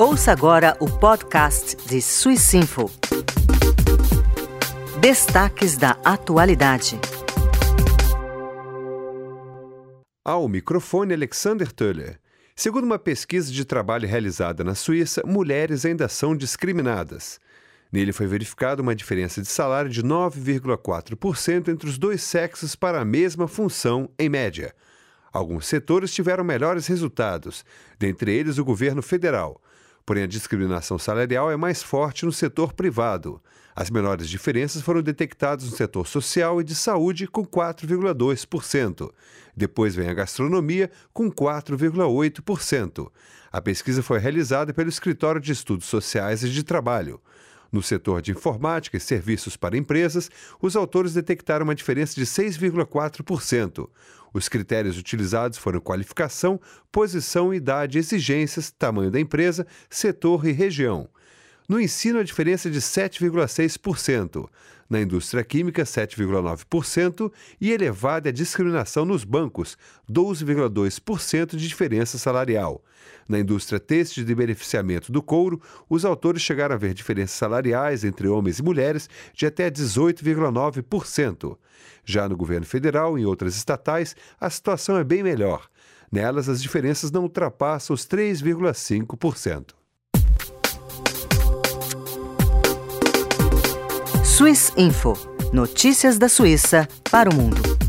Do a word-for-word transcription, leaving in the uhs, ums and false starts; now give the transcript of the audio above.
Ouça agora o podcast de Swissinfo. Destaques da atualidade. Ao microfone, Alexander Töller. Segundo uma pesquisa de trabalho realizada na Suíça, mulheres ainda são discriminadas. Nele foi verificada uma diferença de salário de nove vírgula quatro por cento entre os dois sexos para a mesma função, em média. Alguns setores tiveram melhores resultados, dentre eles o governo federal. Porém, a discriminação salarial é mais forte no setor privado. As menores diferenças foram detectadas no setor social e de saúde, com quatro vírgula dois por cento. Depois vem a gastronomia, com quatro vírgula oito por cento. A pesquisa foi realizada pelo Escritório de Estudos Sociais e de Trabalho. No setor de informática e serviços para empresas, os autores detectaram uma diferença de seis vírgula quatro por cento. Os critérios utilizados foram qualificação, posição, idade, exigências, tamanho da empresa, setor e região. No ensino, a diferença é de sete vírgula seis por cento. Na indústria química, sete vírgula nove por cento. E elevada é a discriminação nos bancos, doze vírgula dois por cento de diferença salarial. Na indústria têxtil de beneficiamento do couro, os autores chegaram a ver diferenças salariais entre homens e mulheres de até dezoito vírgula nove por cento. Já no governo federal e em outras estatais, a situação é bem melhor. Nelas, as diferenças não ultrapassam os três vírgula cinco por cento. Swissinfo. Notícias da Suíça para o mundo.